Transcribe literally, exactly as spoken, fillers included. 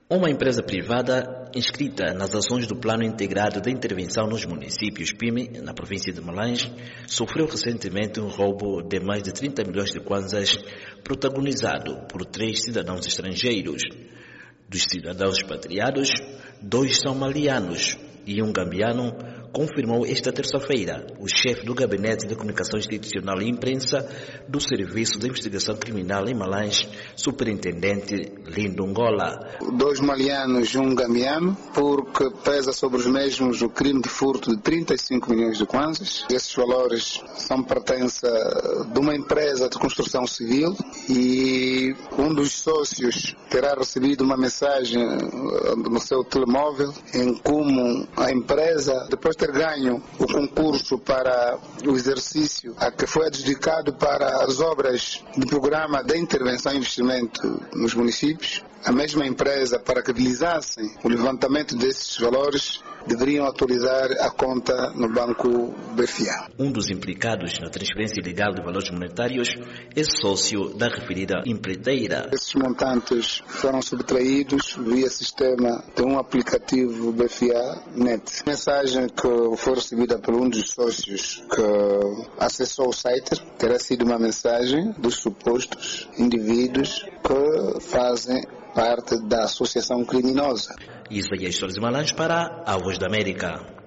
Uma empresa privada inscrita nas ações do Plano Integrado de Intervenção nos Municípios P I M I, na província de Malanje, sofreu recentemente um roubo de mais de trinta milhões de kwanzas, protagonizado por três cidadãos estrangeiros. Dos cidadãos expatriados, dois são malianos e um gambiano, confirmou esta terça-feira o chefe do Gabinete de Comunicação Institucional e Imprensa do Serviço de Investigação Criminal em Malanje, Superintendente Lindo Ngola. Dois malianos e um gambiano, porque pesa sobre os mesmos o crime de furto de trinta e cinco milhões de kwanzas. Esses valores são pertença de uma empresa de construção civil e um dos sócios terá recebido uma mensagem no seu telemóvel em como a empresa, depois de ter ganho o concurso para o exercício a que foi adjudicado para as obras do programa de intervenção e investimento nos municípios, a mesma empresa, para que realizassem o levantamento desses valores, deveriam atualizar a conta no Banco B F A. Um dos implicados na transferência ilegal de valores monetários é sócio da referida empreiteira. Esses montantes foram subtraídos via sistema de um aplicativo B F A Net. A mensagem que foi recebida por um dos sócios que acessou o site terá sido uma mensagem dos supostos indivíduos que fazem parte da associação criminosa. Isaías Soares Malanje para a Voz da América.